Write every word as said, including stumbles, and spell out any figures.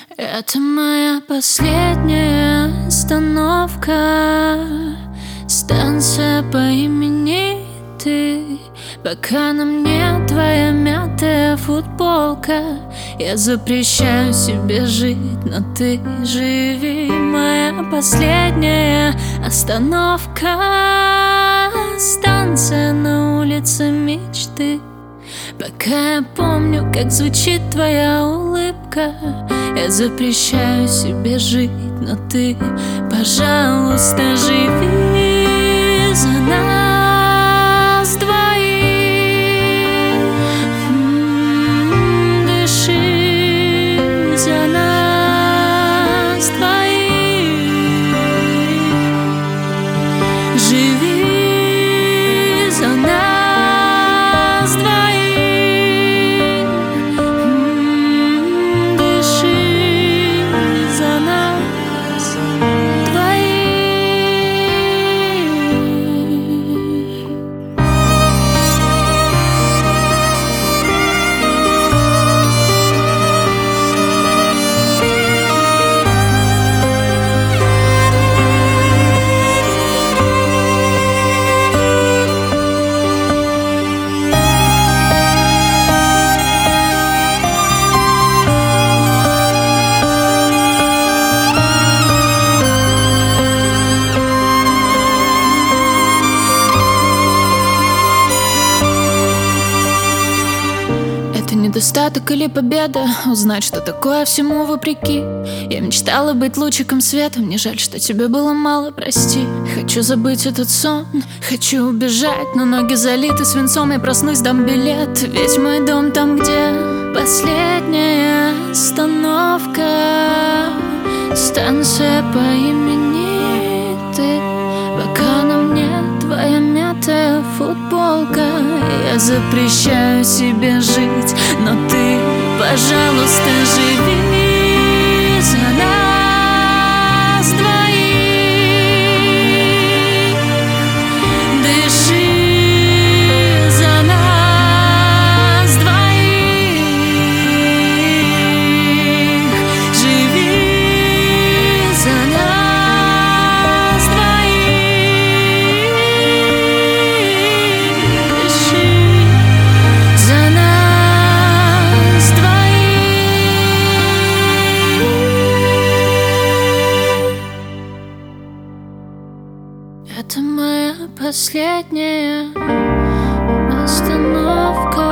Это моя последняя остановка, станция по имени ты. Пока на мне твоя мятая футболка, я запрещаю себе жить, но ты живи. Моя последняя остановка, станция на улице мечты. Пока я помню, как звучит твоя улыбка, я запрещаю себе жить, но ты, пожалуйста, живи за нас двоих. М-м, дыши за нас двоих. Живи за нас двоих. Недостаток или победа, узнать, что такое всему вопреки. Я мечтала быть лучиком света, мне жаль, что тебе было мало, прости. Хочу забыть этот сон, хочу убежать, но ноги залиты свинцом, я проснусь, дам билет. Ведь мой дом там, где последняя остановка, станция по имени ты. Пока на мне твоя мятая футболка, я запрещаю себе жить, но ты, пожалуйста, живи за нас двоих. Дыши за нас двоих. Живи за нас двоих. Дыши за нас двоих. Это моя последняя остановка.